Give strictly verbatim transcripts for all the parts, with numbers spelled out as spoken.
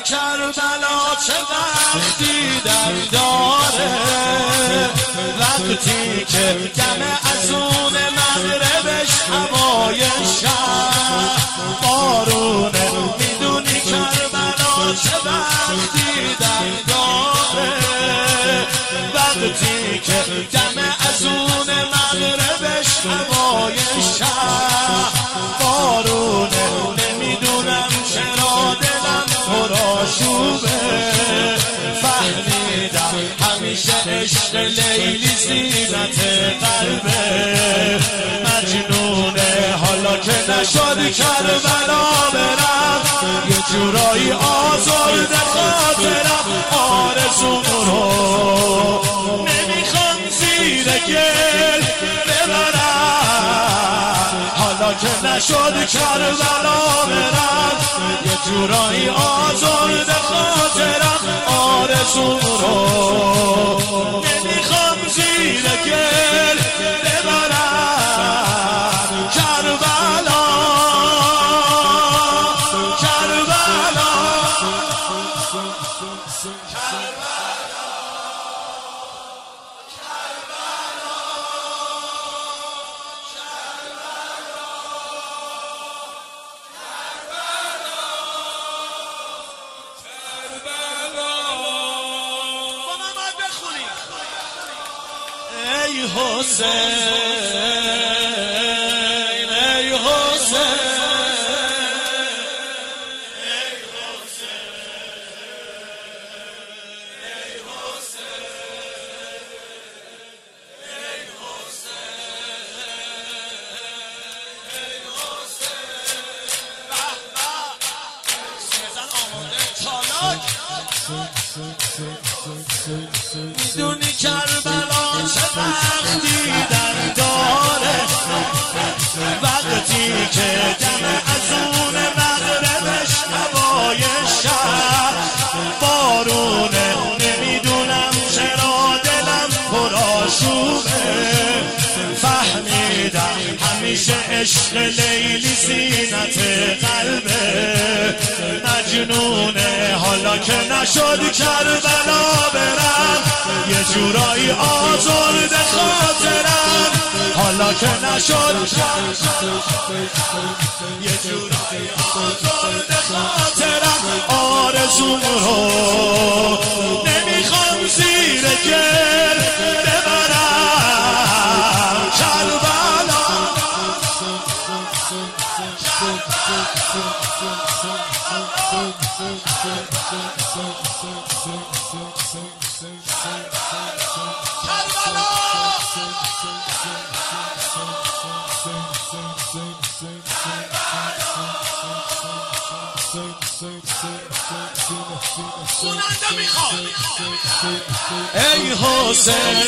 کربلا چه وقتی دم داره، وقتی که دم ازون مغربش هوای شب بارونه. میدونی کربلا چه وقتی دم داره، وقتی که دم ازون مغربش هوای شب بارونه. نمیدونم چرا دلم پرآشوبه، فهمیدم همیشه عشق لیلی زینت قلبه. مجنونه حالا که نشد کربلا برم، یه جورایی آزرده خاطرم. آرزوم رو نمیخوام زیر گل ببرم، حالا که نشد کربلا برم، یه جورایی آزرده خاطرم. آرزوم رو نمیخوام زیر گل ببرم. کربلا کربلا ای حسین ای حسین ای حسین ای حسین ای حسین ای حسین. سیزن آماده چالاک. میدونی کربلا چه وقتی دم داره، وقتی که دم ازون مغربش هوای شب بارونه. نمیدونم چرا دلم پرآشوبه، فهمیدم همیشه عشق لیلی زینت قلبه. مجنونه حالا که نشد کربلا برم، یه جورایی آزرده خاطرم. حالا که نشد یه جورایی آزرده خاطرم. آرزوم رو نمیخوام زیر گل ببرم. کربلا ای حسین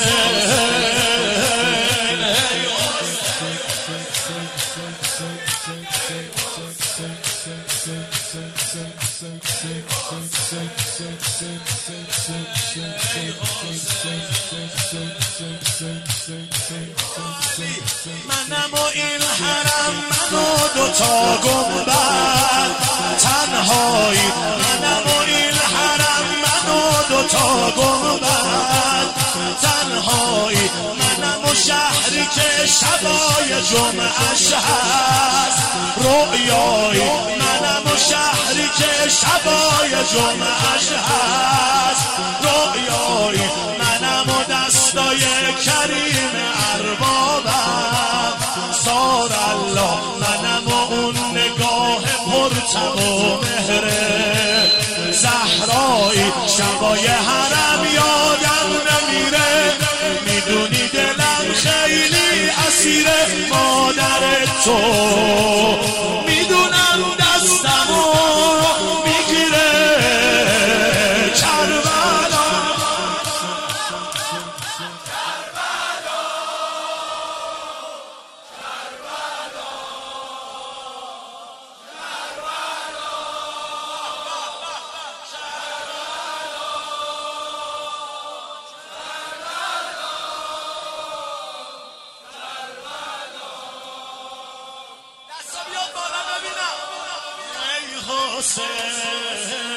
منم و این حرم، من و دوتا گنبد تنهایی. منم و این حرم، من و دوتا گنبد تنهایی. منم و شهری که شبای جمعش هست رؤیایی. منم و شهری که شبای جمعش هست رؤیایی. منم و دستای کریم اربابم سار الله. منم و اون نگاه پرتم و مهره زهرایی. شبای حرم یادم نمیره، میدونی دلم خیلی اسیره. مادر تو میدونم دستمو میگیره. کربلا حسین